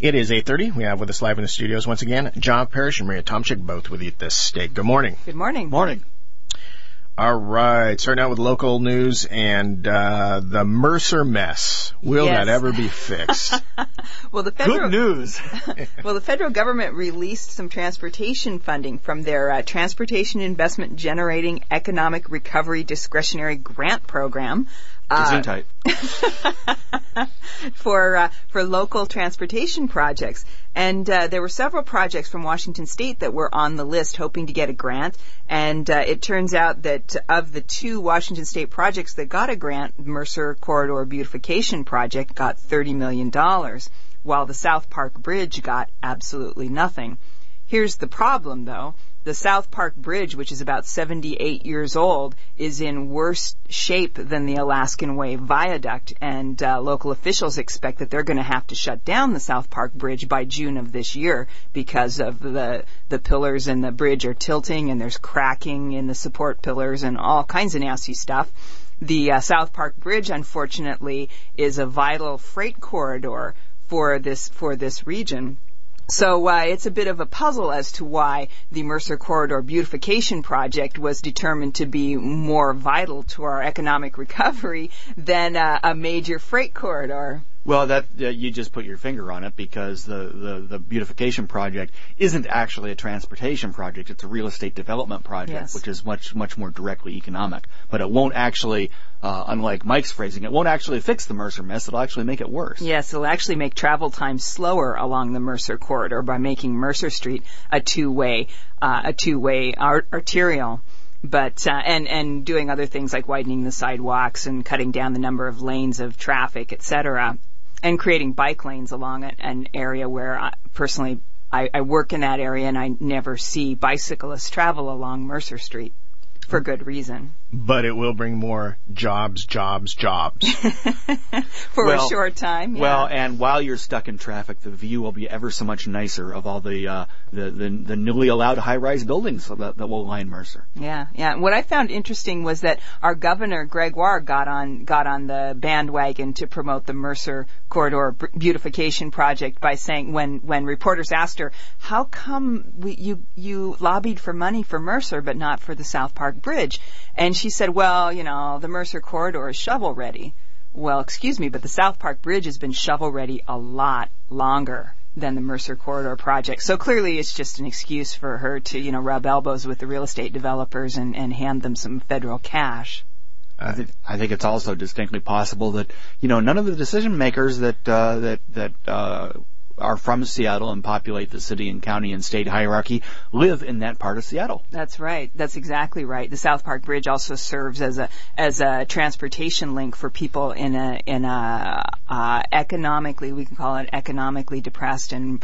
It is 8:30. We have with us live in the studios once again, John Parrish and Maria Tomczyk, both with you at this state. Good morning. Good morning. Morning. All right. Starting out with local news and the Mercer mess. Will that ever be fixed? Well, Good news. Well, the federal government released some transportation funding from their Transportation Investment Generating Economic Recovery Discretionary Grant Program. Gesundheit. For local transportation projects. And there were several projects from Washington State that were on the list hoping to get a grant. And it turns out that of the two Washington State projects that got a grant, Mercer Corridor Beautification Project got $30 million, while the South Park Bridge got absolutely nothing. Here's the problem, though. The South Park Bridge, which is about 78 years old, is in worse shape than the Alaskan Way Viaduct, and local officials expect that they're going to have to shut down the South Park Bridge by June of this year because of the pillars in the bridge are tilting and there's cracking in the support pillars and all kinds of nasty stuff. The South Park Bridge, unfortunately, is a vital freight corridor for this region. So it's a bit of a puzzle as to why the Mercer Corridor Beautification Project was determined to be more vital to our economic recovery than a major freight corridor. Well, that you just put your finger on it, because the beautification project isn't actually a transportation project. It's a real estate development project, which is much more directly economic. But it won't actually, unlike Mike's phrasing, it won't actually fix the Mercer mess. It'll actually make it worse. Yes, it'll actually make travel time slower along the Mercer corridor by making Mercer Street a two-way arterial. But and doing other things like widening the sidewalks and cutting down the number of lanes of traffic, etc., and creating bike lanes along an area where personally I work in that area and I never see bicyclists travel along Mercer Street for good reason. But it will bring more jobs. For a short time. Yeah. Well, and while you're stuck in traffic, the view will be ever so much nicer of all the newly allowed high-rise buildings that will line Mercer. Yeah. What I found interesting was that our governor Gregoire got on the bandwagon to promote the Mercer Corridor Beautification Project by saying, when reporters asked her, how come you lobbied for money for Mercer but not for the South Park Bridge? And she said, well, the Mercer Corridor is shovel-ready. Well, excuse me, but the South Park Bridge has been shovel-ready a lot longer than the Mercer Corridor project. So clearly it's just an excuse for her to, rub elbows with the real estate developers and hand them some federal cash. I think it's also distinctly possible that, none of the decision makers that are from Seattle and populate the city and county and state hierarchy live in that part of Seattle. That's right. That's exactly right. The South Park Bridge also serves as a transportation link for people in a economically, we can call it economically depressed and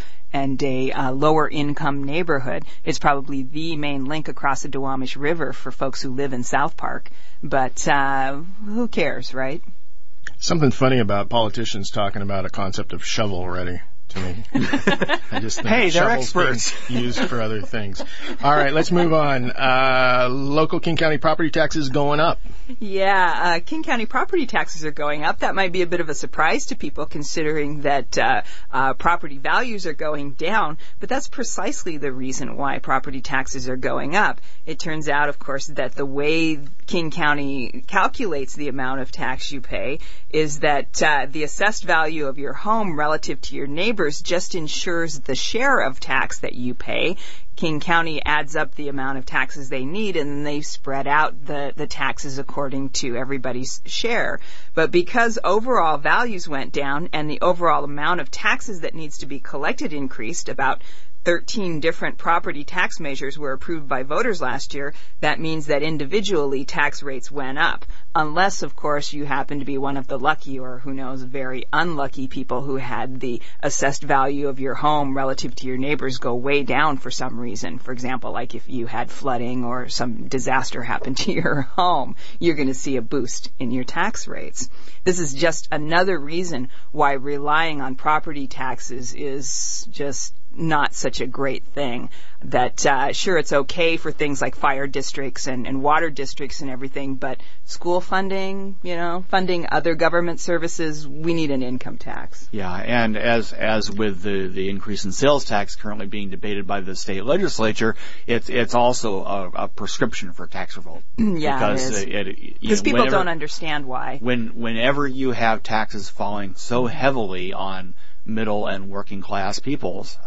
a lower income neighborhood. It's probably the main link across the Duwamish River for folks who live in South Park. But who cares, right? Something funny about politicians talking about a concept of shovel-ready. To me. I just think they're experts. Used for other things. All right, let's move on. Local King County property taxes going up. Yeah, King County property taxes are going up. That might be a bit of a surprise to people considering that property values are going down, but that's precisely the reason why property taxes are going up. It turns out, of course, that the way King County calculates the amount of tax you pay is that the assessed value of your home relative to your neighbors just ensures the share of tax that you pay. King County adds up the amount of taxes they need, and then they spread out the taxes according to everybody's share. But because overall values went down and the overall amount of taxes that needs to be collected increased, about 13 different property tax measures were approved by voters last year. That means that individually tax rates went up. Unless, of course, you happen to be one of the lucky or, who knows, very unlucky people who had the assessed value of your home relative to your neighbors go way down for some reason. For example, like if you had flooding or some disaster happened to your home, you're going to see a boost in your tax rates. This is just another reason why relying on property taxes is just not such a great thing. That sure, it's okay for things like fire districts and water districts and everything, but school funding, funding other government services, we need an income tax. Yeah, and as with the increase in sales tax currently being debated by the state legislature, it's also a prescription for tax revolt. Yeah, because because people don't understand why. Whenever you have taxes falling so heavily on middle and working class peoples,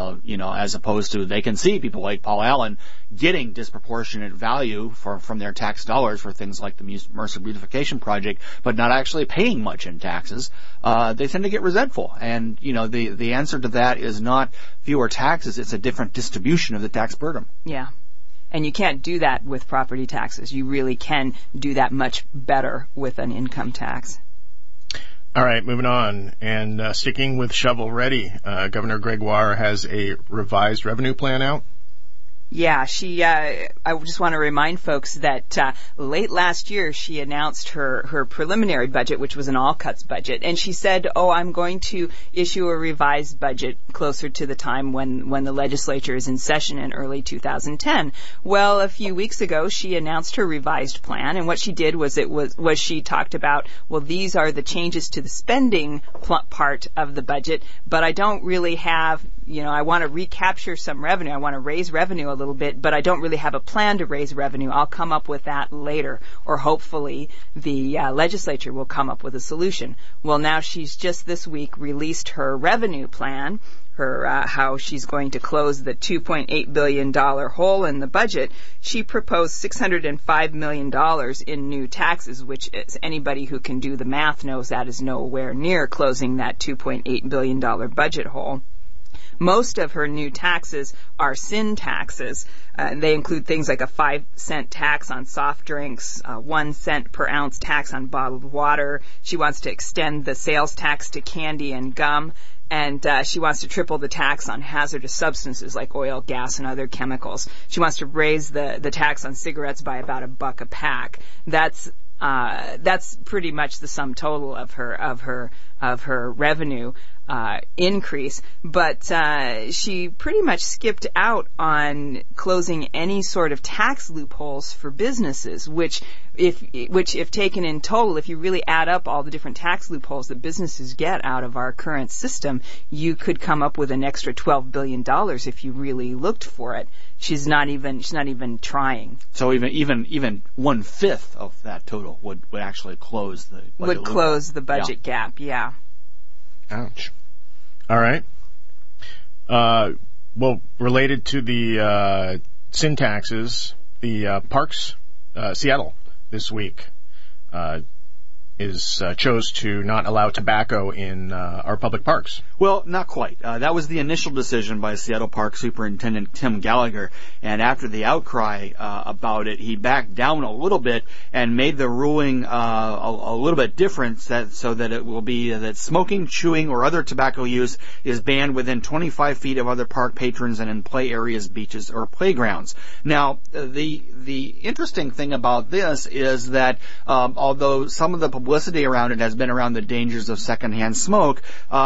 as opposed to they can see people like Paul Allen getting disproportionate value from their tax dollars for things like the Mercer Beautification Project, but not actually paying much in taxes, they tend to get resentful. And, the answer to that is not fewer taxes, it's a different distribution of the tax burden. Yeah. And you can't do that with property taxes. You really can do that much better with an income tax. All right, moving on. And sticking with shovel ready, Governor Gregoire has a revised revenue plan out. Yeah, I just want to remind folks that late last year she announced her preliminary budget, which was an all-cuts budget, and she said, I'm going to issue a revised budget closer to the time when the legislature is in session in early 2010. Well, a few weeks ago she announced her revised plan, and what she did was she talked about, these are the changes to the spending part of the budget, but I don't really have, I want to recapture some revenue. I want to raise revenue a little bit, but I don't really have a plan to raise revenue. I'll come up with that later, or hopefully the legislature will come up with a solution. Well, now she's just this week released her revenue plan, how she's going to close the $2.8 billion hole in the budget. She proposed $605 million in new taxes, which is, anybody who can do the math knows that is nowhere near closing that $2.8 billion budget hole. Most of her new taxes are sin taxes. They include things like a 5-cent tax on soft drinks, 1 cent per ounce tax on bottled water. She wants to extend the sales tax to candy and gum. And she wants to triple the tax on hazardous substances like oil, gas, and other chemicals. She wants to raise the tax on cigarettes by about $1 a pack. That's pretty much the sum total of her revenue increase, but she pretty much skipped out on closing any sort of tax loopholes for businesses, which if taken in total, if you really add up all the different tax loopholes that businesses get out of our current system, you could come up with an extra $12 billion if you really looked for it. She's not even trying. So even 1/5 of that total would actually close the budget gap. Yeah. Ouch. All right. Related to the sin taxes, the parks, Seattle this week chose to not allow tobacco in our public parks. Well, not quite. That was the initial decision by Seattle Park Superintendent Tim Gallagher, and after the outcry about it, he backed down a little bit and made the ruling a little bit different, so that it will be that smoking, chewing, or other tobacco use is banned within 25 feet of other park patrons and in play areas, beaches, or playgrounds. Now, the interesting thing about this is that although some of the publicity around it has been around the dangers of secondhand smoke,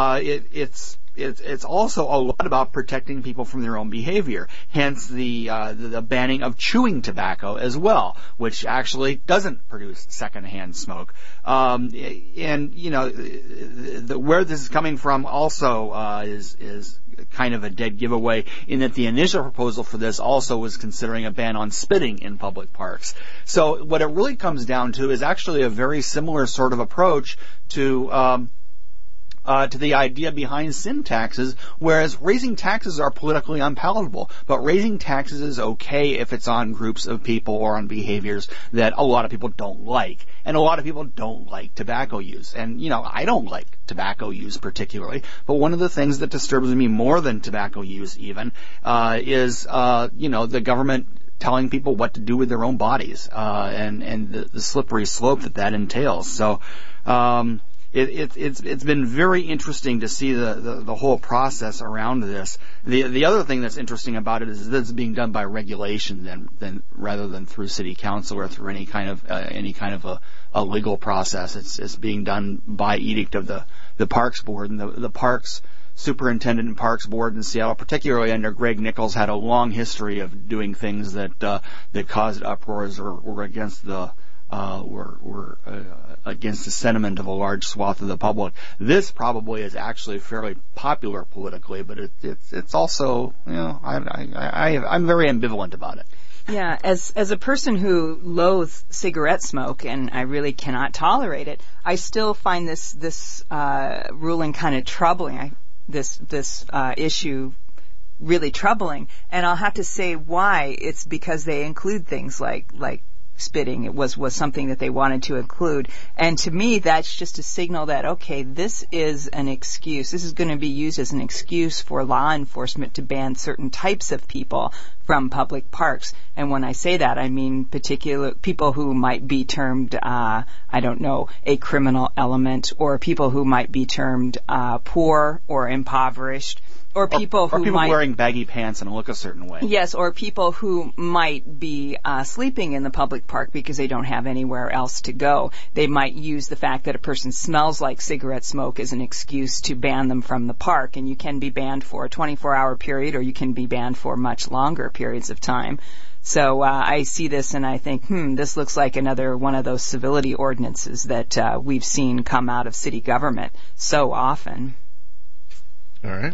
it's also a lot about protecting people from their own behavior. Hence the banning of chewing tobacco as well, which actually doesn't produce secondhand smoke. And where this is coming from also is kind of a dead giveaway, in that the initial proposal for this also was considering a ban on spitting in public parks. So what it really comes down to is actually a very similar sort of approach to the idea behind sin taxes, whereas raising taxes are politically unpalatable, but raising taxes is okay if it's on groups of people or on behaviors that a lot of people don't like. And a lot of people don't like tobacco use. And, I don't like tobacco use particularly, but one of the things that disturbs me more than tobacco use even is the government telling people what to do with their own bodies, and the slippery slope that entails. So, It's been very interesting to see the whole process around this. The other thing that's interesting about it is that it's being done by regulation rather than through city council or through any kind of a legal process. It's being done by edict of the Parks Board, and the Parks superintendent in Parks Board in Seattle, particularly under Greg Nichols, had a long history of doing things that caused uproars or were against the against the sentiment of a large swath of the public. This probably is actually fairly popular politically, but it's also, I'm very ambivalent about it. Yeah, as a person who loathes cigarette smoke, and I really cannot tolerate it, I still find this ruling kind of troubling. This issue really troubling, and I'll have to say why. It's because they include things like spitting. It was something that they wanted to include. And to me, that's just a signal that, okay, this is an excuse. This is going to be used as an excuse for law enforcement to ban certain types of people from public parks. And when I say that, I mean particular people who might be termed, a criminal element, or people who might be termed poor or impoverished. Or people who might wearing baggy pants and look a certain way. Yes, or people who might be sleeping in the public park because they don't have anywhere else to go. They might use the fact that a person smells like cigarette smoke as an excuse to ban them from the park. And you can be banned for a 24-hour period, or you can be banned for much longer periods of time. So I see this and I think, this looks like another one of those civility ordinances that we've seen come out of city government so often. All right.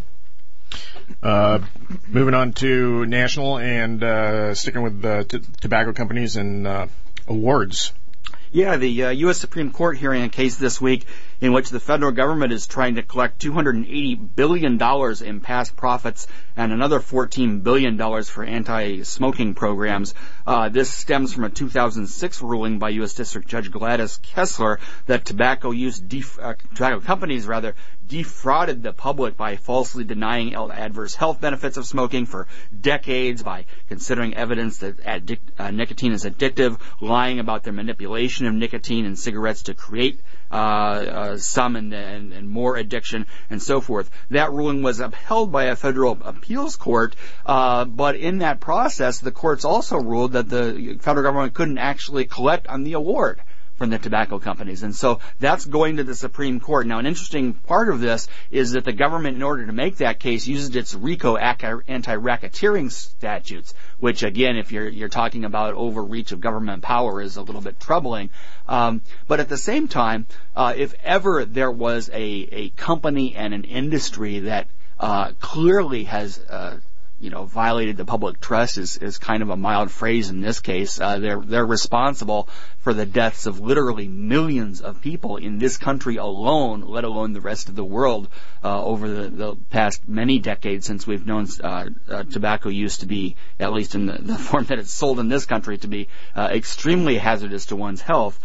Moving on to national and sticking with the tobacco companies and awards. Yeah, the U.S. Supreme Court hearing a case this week in which the federal government is trying to collect $280 billion in past profits and another $14 billion for anti-smoking programs. This stems from a 2006 ruling by U.S. District Judge Gladys Kessler that tobacco companies defrauded the public by falsely denying adverse health benefits of smoking for decades, by considering evidence that nicotine is addictive, lying about their manipulation of nicotine in cigarettes to create some and more addiction, and so forth. That ruling was upheld by a federal appeals court, but in that process, the courts also ruled that the federal government couldn't actually collect on the award from the tobacco companies. And so that's going to the Supreme Court. Now, an interesting part of this is that the government, in order to make that case, uses its RICO anti-racketeering statutes, which, again, if you're talking about overreach of government power, is a little bit troubling. But at the same time, if ever there was a company and an industry that clearly has violated the public trust is kind of a mild phrase in this case. They're responsible for the deaths of literally millions of people in this country alone, let alone the rest of the world, over the past many decades since we've known tobacco use to be, at least in the form that it's sold in this country, to be extremely hazardous to one's health.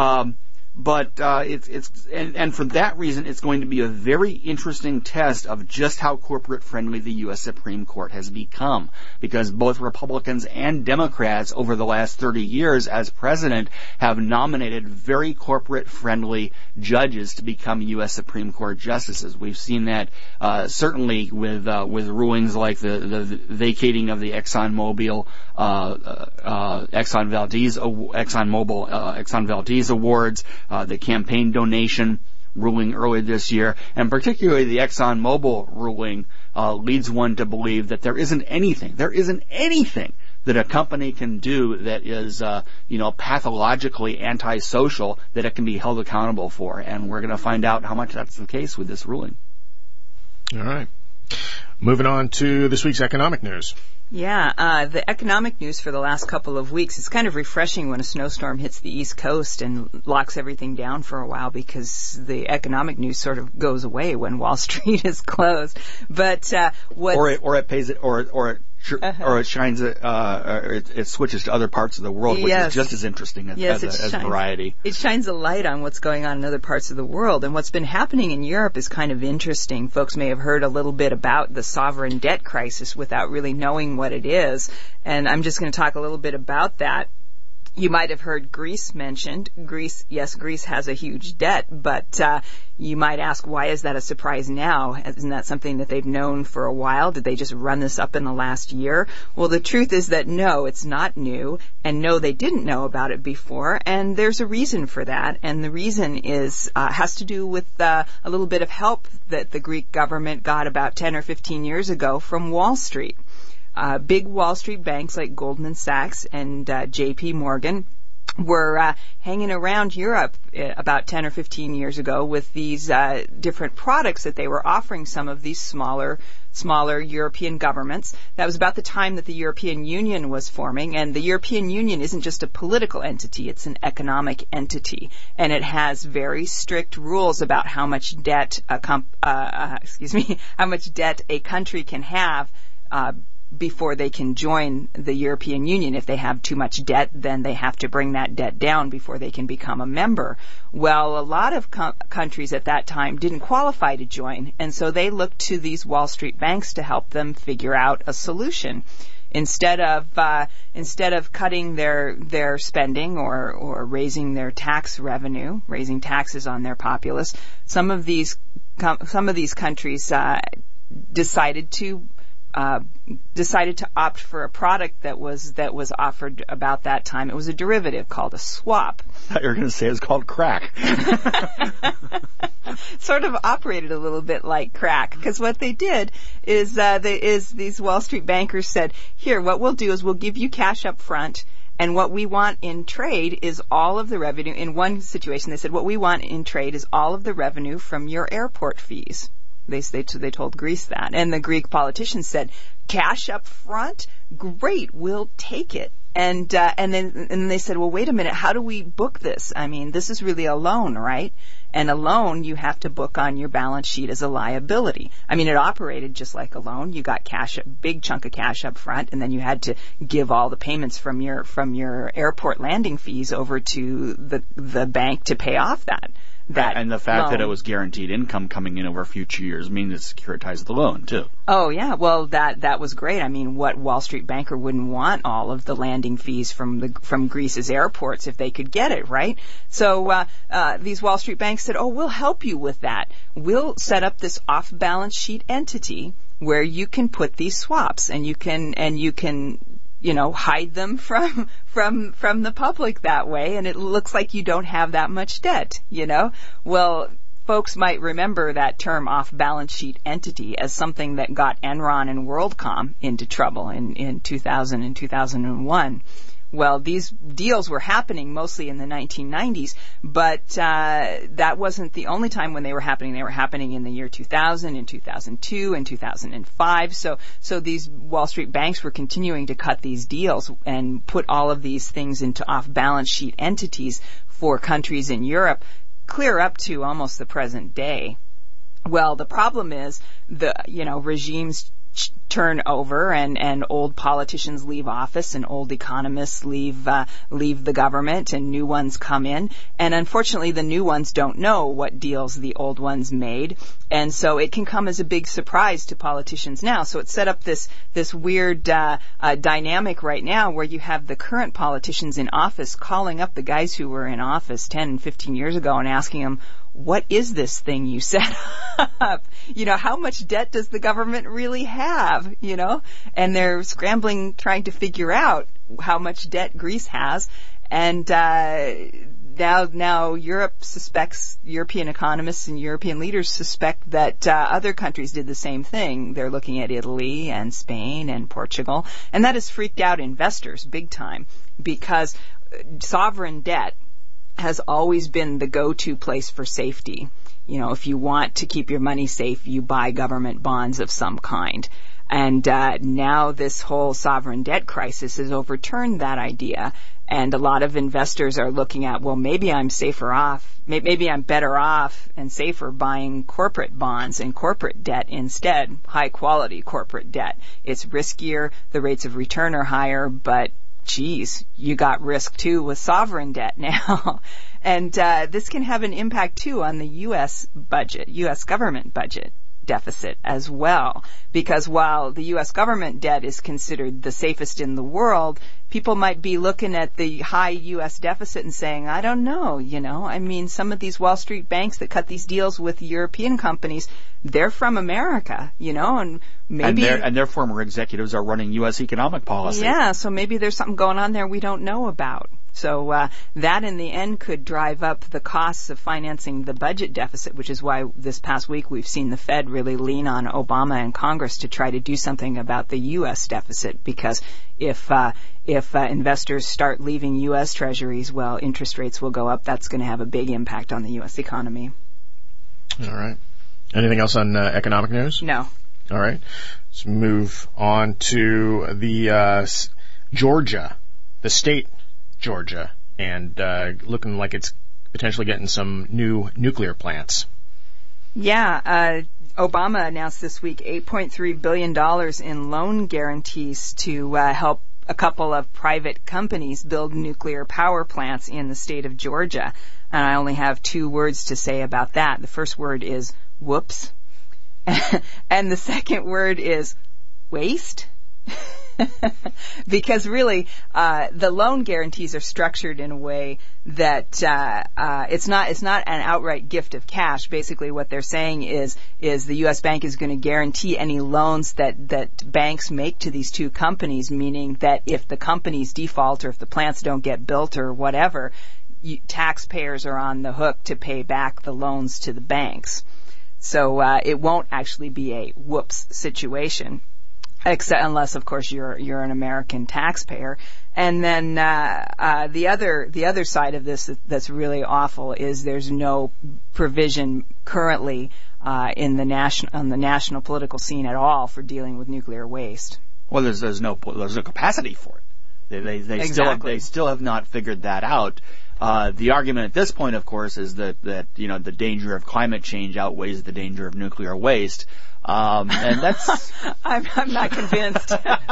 But it's for that reason, it's going to be a very interesting test of just how corporate friendly the U.S. Supreme Court has become, because both Republicans and Democrats over the last 30 years as president have nominated very corporate friendly judges to become U.S. Supreme Court justices. We've seen that certainly with rulings like the vacating of the ExxonMobil Exxon Valdez awards, the campaign donation ruling earlier this year, and particularly the ExxonMobil ruling leads one to believe that there isn't anything that a company can do that is, pathologically antisocial that it can be held accountable for. And we're going to find out how much that's the case with this ruling. All right. Moving on to this week's economic news. Yeah, the economic news for the last couple of weeks, it's kind of refreshing when a snowstorm hits the East Coast and locks everything down for a while, because the economic news sort of goes away when Wall Street is closed. But it shines it switches to other parts of the world, which is just as interesting as variety. It shines a light on what's going on in other parts of the world. And what's been happening in Europe is kind of interesting. Folks may have heard a little bit about the sovereign debt crisis without really knowing what it is. And I'm just going to talk a little bit about that. You might have heard Greece mentioned. Greece has a huge debt, but you might ask, why is that a surprise now? Isn't that something that they've known for a while? Did they just run this up in the last year? Well, the truth is that no, it's not new, and no, they didn't know about it before, and there's a reason for that, and the reason is has to do with a little bit of help that the Greek government got about 10 or 15 years ago from Wall Street. Big Wall Street banks like Goldman Sachs and J.P. Morgan were hanging around Europe about 10 or 15 years ago with these different products that they were offering some of these smaller European governments. That was about the time that the European Union was forming, and the European Union isn't just a political entity, it's an economic entity, and it has very strict rules about how much debt a country can have before they can join the European Union. If they have too much debt, then they have to bring that debt down before they can become a member. Well, a lot of countries at that time didn't qualify to join, and so they looked to these Wall Street banks to help them figure out a solution. Instead of cutting their spending or raising their tax revenue, raising taxes on their populace, some of these countries decided to opt for a product that was offered about that time. It was a derivative called a swap. I thought you were going to say it's called crack. Sort of operated a little bit like crack, because what they did is these Wall Street bankers said, here, what we'll do is we'll give you cash up front, and what we want in trade is all of the revenue. In one situation, they said, what we want in trade is all of the revenue from your airport fees. They told Greece that. And the Greek politicians said, cash up front? Great, we'll take it. And then they said, well, wait a minute, how do we book this? I mean, this is really a loan, right? And a loan you have to book on your balance sheet as a liability. I mean, it operated just like a loan. You got cash, a big chunk of cash up front, and then you had to give all the payments from your airport landing fees over to the bank to pay off that. And the fact that it was guaranteed income coming in over future years means it securitized the loan, too. Oh, yeah. Well, that was great. I mean, what Wall Street banker wouldn't want all of the landing fees from Greece's airports if they could get it, right? So these Wall Street banks said, oh, we'll help you with that. We'll set up this off-balance sheet entity where you can put these swaps, and you can hide them from the public that way, and it looks like you don't have that much debt, Well, folks might remember that term off-balance sheet entity as something that got Enron and WorldCom into trouble in 2000 and 2001. Well, these deals were happening mostly in the 1990s, but that wasn't the only time when they were happening. They were happening in the year 2000, in 2002, and 2005. So these Wall Street banks were continuing to cut these deals and put all of these things into off-balance sheet entities for countries in Europe, clear up to almost the present day. Well, the problem is regimes turn over and old politicians leave office and old economists leave the government and new ones come in, and unfortunately the new ones don't know what deals the old ones made, and so it can come as a big surprise to politicians now. So it set up this weird dynamic right now where you have the current politicians in office calling up the guys who were in office 10 and 15 years ago and asking them, what is this thing you set up? How much debt does the government really have? And they're scrambling, trying to figure out how much debt Greece has. And now Europe suspects, European economists and European leaders suspect that other countries did the same thing. They're looking at Italy and Spain and Portugal. And that has freaked out investors big time, because sovereign debt has always been the go-to place for safety. If you want to keep your money safe, you buy government bonds of some kind. And now this whole sovereign debt crisis has overturned that idea. And a lot of investors are looking at, well, maybe I'm better off and safer buying corporate bonds and corporate debt instead, high-quality corporate debt. It's riskier, the rates of return are higher, but geez, you got risk too with sovereign debt now. And this can have an impact too on the U.S. budget, U.S. government budget, deficit as well. Because while the U.S. government debt is considered the safest in the world, people might be looking at the high U.S. deficit and saying, I don't know, I mean, some of these Wall Street banks that cut these deals with European companies, they're from America, and maybe... And their former executives are running U.S. economic policy. Yeah, so maybe there's something going on there we don't know about. So that in the end could drive up the costs of financing the budget deficit, which is why this past week we've seen the Fed really lean on Obama and Congress to try to do something about the U.S. deficit, because if investors start leaving U.S. treasuries, well, interest rates will go up. That's going to have a big impact on the U.S. economy. All right. Anything else on economic news? No. All right. Let's move on to the Georgia, the state Georgia, and looking like it's potentially getting some new nuclear plants. Yeah, Obama announced this week $8.3 billion in loan guarantees to help a couple of private companies build nuclear power plants in the state of Georgia. And I only have 2 words to say about that. The first word is whoops. And the second word is waste. Because really, the loan guarantees are structured in a way that it's not an outright gift of cash. Basically, what they're saying is the U.S. bank is going to guarantee any loans that banks make to these 2 companies, meaning that if the companies default or if the plants don't get built or whatever, taxpayers are on the hook to pay back the loans to the banks. So it won't actually be a whoops situation. Except unless, of course, you're an American taxpayer. And then the other side of this that's really awful is there's no provision currently on the national political scene at all for dealing with nuclear waste. Well, there's no capacity for it. They Exactly. still have not figured that out. The argument at this point, of course, is that the danger of climate change outweighs the danger of nuclear waste. And that's I'm not convinced.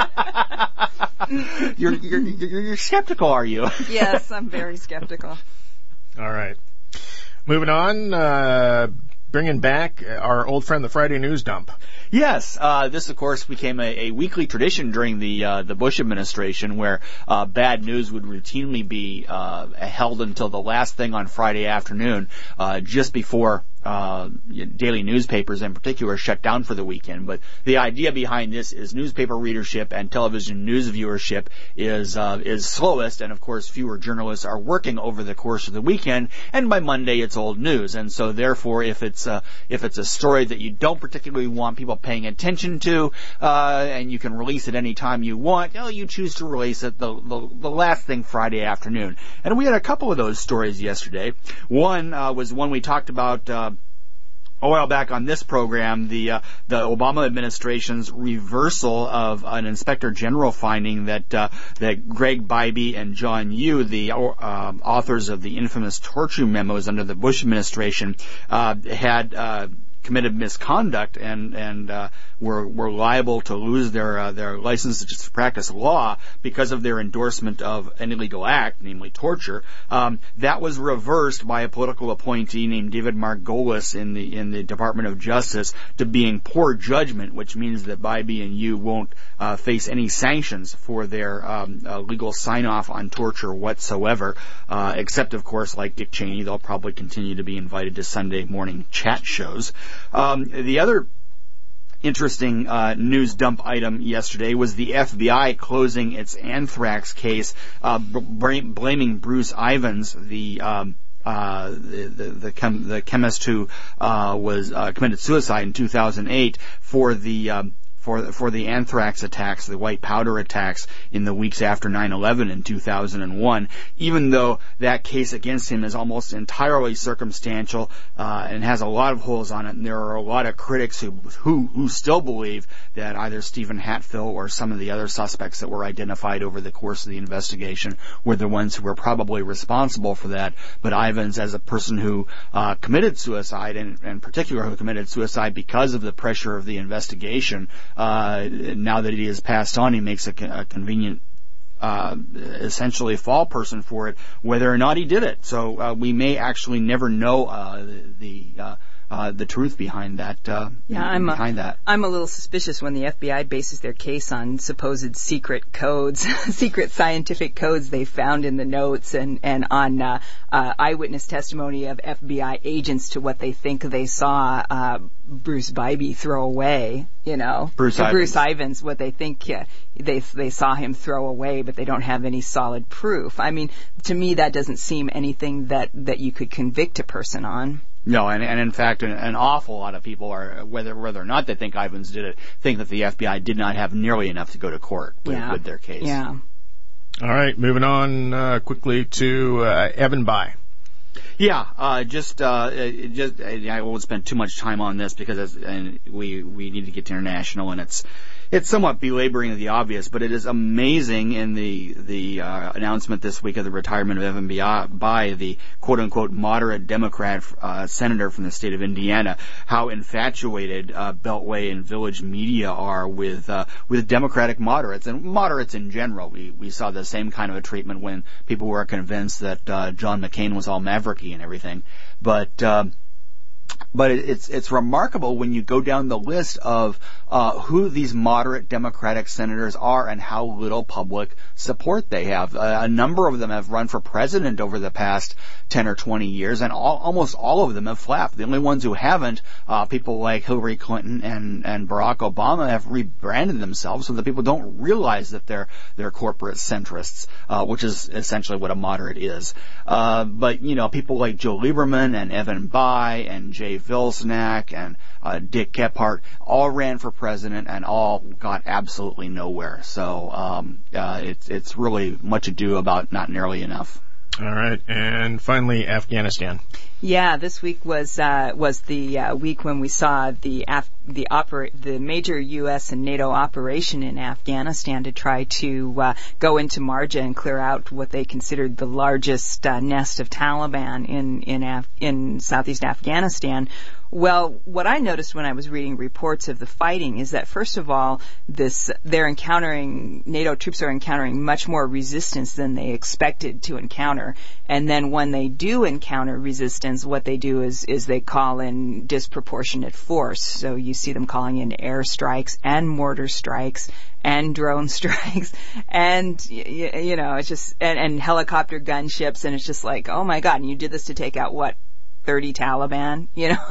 You're skeptical, are you? Yes, I'm very skeptical. All right. Moving on, bringing back our old friend, the Friday News Dump. Yes, this of course became a weekly tradition during the Bush administration, where bad news would routinely be held until the last thing on Friday afternoon, just before daily newspapers in particular shut down for the weekend. But the idea behind this is newspaper readership and television news viewership is slowest, and of course fewer journalists are working over the course of the weekend, and by Monday it's old news. And so therefore, if it's a story that you don't particularly want people paying attention to, and you can release it any time you want, you choose to release it the last thing Friday afternoon. And we had a couple of those stories yesterday. One was one we talked about a while back on this program, the Obama administration's reversal of an inspector general finding that Greg Bybee and John Yoo, the authors of the infamous torture memos under the Bush administration, had committed misconduct and were liable to lose their license to practice law because of their endorsement of an illegal act, namely torture. That was reversed by a political appointee named David Margolis in the Department of Justice to being poor judgment, which means that Bybee and Yoo won't face any sanctions for their legal sign-off on torture whatsoever, except, of course, like Dick Cheney, they'll probably continue to be invited to Sunday morning chat shows. The other interesting news dump item yesterday was the FBI closing its anthrax case, blaming Bruce Ivins, the chemist who was committed suicide in 2008 for the anthrax attacks, the white powder attacks in the weeks after 9/11 in 2001, even though that case against him is almost entirely circumstantial and has a lot of holes on it. And there are a lot of critics who still believe that either Stephen Hatfill or some of the other suspects that were identified over the course of the investigation were the ones who were probably responsible for that. But Ivins, as a person who committed suicide, and in particular who committed suicide because of the pressure of the investigation, now that he has passed on, he makes a convenient, essentially fall person for it, whether or not he did it. So we may actually never know the truth behind that. I'm a little suspicious when the FBI bases their case on supposed secret codes, secret scientific codes they found in the notes, and on eyewitness testimony of FBI agents to what they think they saw Bruce Bybee throw away. Bruce Ivins, what they think they saw him throw away, but they don't have any solid proof. I mean, to me, that doesn't seem anything that you could convict a person on. No, and in fact, an awful lot of people are, whether or not they think Ivins did it, think that the FBI did not have nearly enough to go to court with their case. Yeah. All right, moving on quickly to Evan Bayh. Yeah, I won't spend too much time on this because we need to get to international, and it's somewhat belaboring the obvious, but it is amazing in the announcement this week of the retirement of Evan Bayh, the quote-unquote moderate Democrat senator from the state of Indiana, how infatuated Beltway and Village media are with Democratic moderates, and moderates in general. We saw the same kind of a treatment when people were convinced that John McCain was all mavericky and everything. But it's remarkable when you go down the list of who these moderate Democratic senators are and how little public support they have. A number of them have run for president over the past 10 or 20 years, and almost all of them have flapped. The only ones who haven't, people like Hillary Clinton and Barack Obama, have rebranded themselves so that people don't realize that they're corporate centrists, which is essentially what a moderate is. But people like Joe Lieberman and Evan Bayh and Jay Vilsnack and Dick Gephardt all ran for president and all got absolutely nowhere. So it's really much ado about not nearly enough. All right, and finally, Afghanistan. Yeah, this week was the week when we saw the major U.S. and NATO operation in Afghanistan to try to go into Marja and clear out what they considered the largest nest of Taliban in southeast Afghanistan. Well, what I noticed when I was reading reports of the fighting is that, first of all, NATO troops are encountering much more resistance than they expected to encounter. And then when they do encounter resistance, what they do is they call in disproportionate force. So you see them calling in air strikes and mortar strikes and drone strikes and, it's just, and helicopter gunships, and it's just like, oh my God, and you did this to take out, 30 Taliban,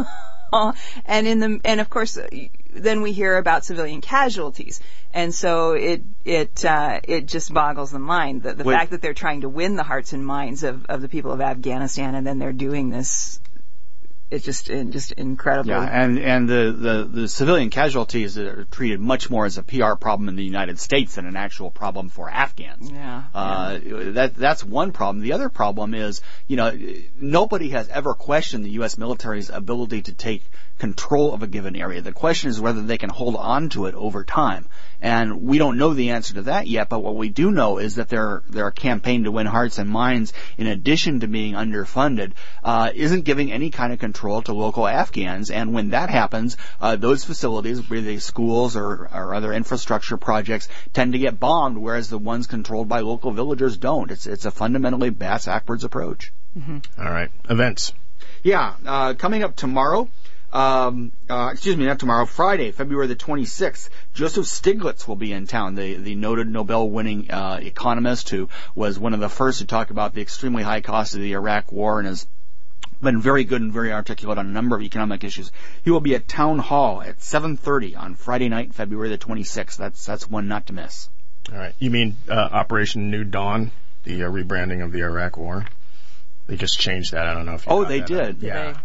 and of course, then we hear about civilian casualties, and so it just boggles the mind, the fact that they're trying to win the hearts and minds of the people of Afghanistan, and then they're doing this. It's just incredible. Yeah, and the civilian casualties are treated much more as a PR problem in the United States than an actual problem for Afghans. Yeah. That's one problem. The other problem is, nobody has ever questioned the U.S. military's ability to take control of a given area. The question is whether they can hold on to it over time. And we don't know the answer to that yet, but what we do know is that their campaign to win hearts and minds, in addition to being underfunded, isn't giving any kind of control to local Afghans. And when that happens, those facilities, be they schools or other infrastructure projects, tend to get bombed, whereas the ones controlled by local villagers don't. It's a fundamentally backwards approach. Mm-hmm. All right. Events. Yeah. Coming up tomorrow, not tomorrow, Friday, February the 26th, Joseph Stiglitz will be in town, the noted Nobel-winning economist who was one of the first to talk about the extremely high cost of the Iraq War and has been very good and very articulate on a number of economic issues. He will be at Town Hall at 7:30 on Friday night, February the 26th. That's one not to miss. All right. You mean Operation New Dawn, the rebranding of the Iraq War? They just changed that. I don't know if you they did. Yeah.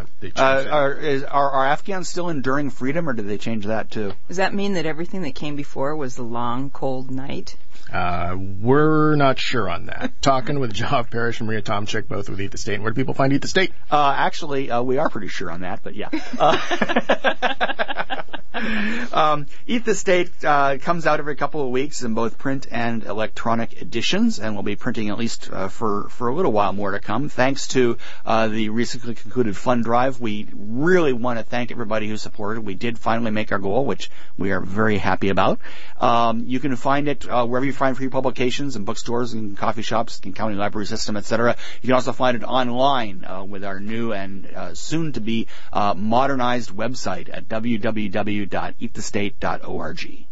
Are Afghans still enduring freedom, or did they change that too? Does that mean that everything that came before was the long, cold night? We're not sure on that. Talking with Joff Parrish and Maria Tomczyk, both with Eat the State. And where do people find Eat the State? Actually, we are pretty sure on that, but yeah. Eat the State comes out every couple of weeks in both print and electronic editions, and we'll be printing at least for a little while more to come. Thanks to the recently concluded fund drive, we really want to thank everybody who supported. We did finally make our goal, which we are very happy about. You can find it wherever you find free publications, in bookstores and coffee shops, in county library system, etc. You can also find it online with our new and soon-to-be modernized website at www.eatthestate.org.